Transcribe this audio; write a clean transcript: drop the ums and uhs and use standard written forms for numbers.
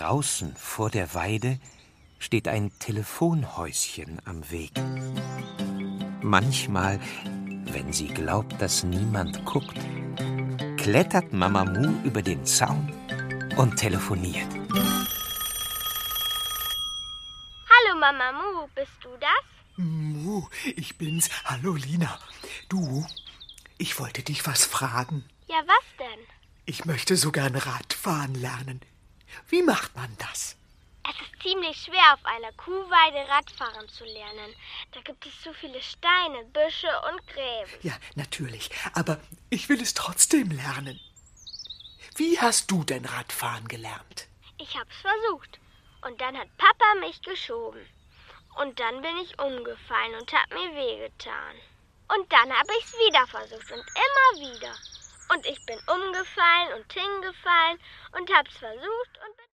Draußen vor der Weide steht ein Telefonhäuschen am Weg. Manchmal, wenn sie glaubt, dass niemand guckt, klettert Mama Mu über den Zaun und telefoniert. Hallo Mama Mu, bist du das? Mu, ich bin's. Hallo Lina. Du, ich wollte dich was fragen. Ja, was denn? Ich möchte so gern Radfahren lernen. Wie macht man das? Es ist ziemlich schwer, auf einer Kuhweide Radfahren zu lernen. Da gibt es so viele Steine, Büsche und Gräben. Ja, natürlich. Aber ich will es trotzdem lernen. Wie hast du denn Radfahren gelernt? Ich hab's versucht. Und dann hat Papa mich geschoben. Und dann bin ich umgefallen und hab mir wehgetan. Und dann habe ich's wieder versucht und immer wieder. Und ich bin umgefallen und hingefallen und hab's versucht und bin